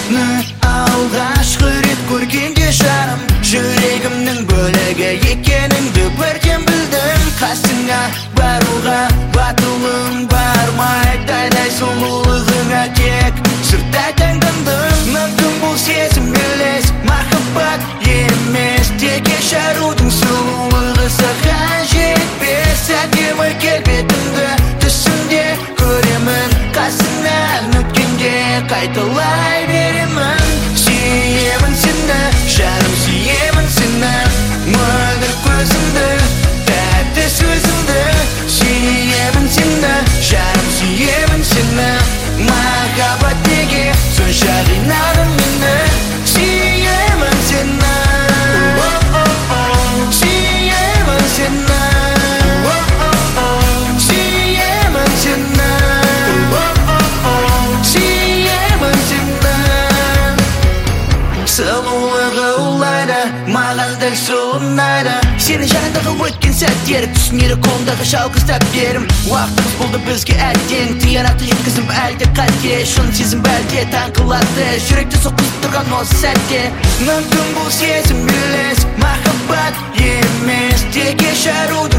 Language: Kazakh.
алғашқы рет көргенде жарым, жүрегімнің бөлігі екеніңді бірден білдім. Қасыңа баруға батылым бармай, тайдай сұлулығыңа тек сырттай таңдандым. Мүмкін бұл сезім елес, махаббат емес, тек жарудың сұлулығы саған жетпес. Әдемі келбетіңді түсімде көремін, қасыңнан өткенде қайталай беремін. Сүйемін сені, жаным, сүйемін сені, мөлдір көзіңді, тәтті сөзіңді. Сүйемін сені, жаным, сүйемін сені, махаббат неге сонша қинадың мені. Сүйемін сені, сүйемін сені, сүйемін сені, сүйемін сені. Сұлулығы ұлайды, маған дәл сол ұнайды. Сені жанымдағы өткен сәттер, түсінері қолымдағы жалғыздап берім. Уақытымыз болды бізге әттең, тиянақты жеткізіп әлде қате. Шын сезім бәлде таң қылады, жүректі соққызып тұрған осы сәтте. Мүмкін бұл сезім елес, махаббат емес, тек жаруды